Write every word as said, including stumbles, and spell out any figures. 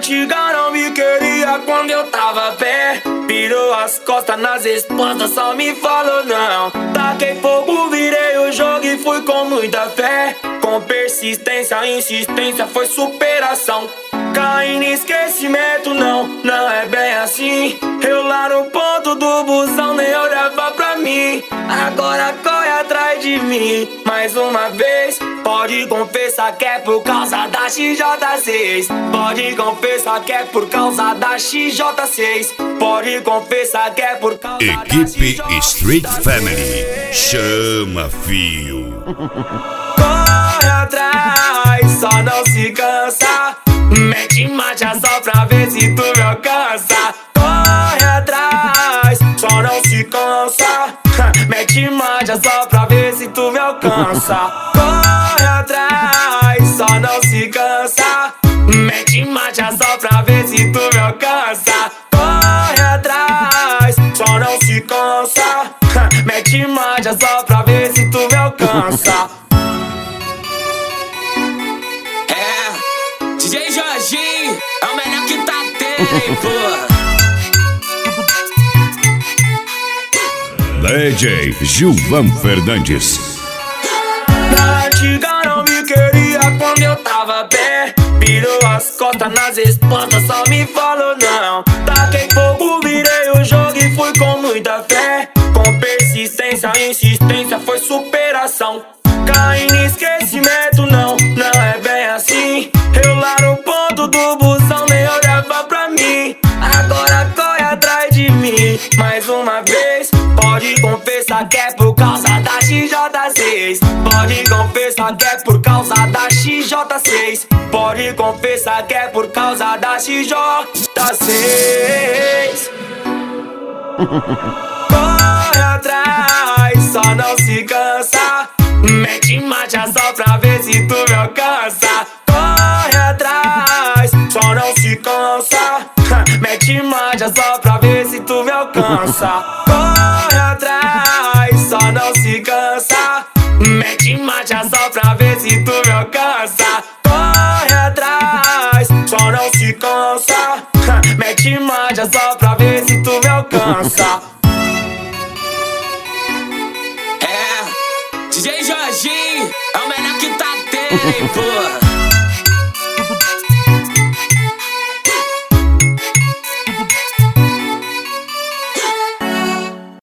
antiga não me queria quando eu tava pé. Virou as costas nas respostas, só me falou não. Taquei fogo, virei o jogo e fui com muita fé. Com persistência, insistência, foi superação. Caí no esquecimento, não, não é bem assim. Eu lá no ponto do busão, nem olhava pra mim. Agora corre atrás de mim, mais uma vez. Pode confessar que é por causa da X J seis. Pode confessar que é por causa da X J seis. Pode confessar que é por causa Equipe da X J seis. Street Family, chama fio. Corre atrás, só não se cansa. Mete marcha só pra ver se tu me alcança. Corre atrás, só não se cansa. Mete marcha só pra ver se tu me alcança. Corre atrás, só não se cansa. Mete marcha só pra ver se tu me alcança. Corre atrás, só não se cansa. Mete marcha só pra ver se tu me alcança. D J Jorginho é o melhor que tá tendo, porra. D J Gilvan Fernandes. Na antiga não me queria quando eu tava pé. Virou as costas nas respostas, só me falou não. Taquei fogo, virei o jogo e fui com muita fé. Com persistência, insistência, foi superação. Caí no esquecimento, não, não é bem assim. Eu lá no ponto do busão, nem olhava pra mim. Agora corre atrás de mim, mais uma vez. Pode confessar que é por causa da X J seis. Pode confessar que é por causa da X J seis. Pode confessar que é por causa da X J seis. Corre atrás, só não se cansa. Mete marcha só pra ver se tu me alcança. Corre atrás, só não se cansa. Mete marcha só pra ver se tu me alcança. Corre atrás, só não se cansa. Mete marcha só pra ver se tu me alcança. Corre atrás, só não se cansa. Mete marcha só pra ver se tu me alcança. D J Jorginho é o melhor que tá tendo, porra.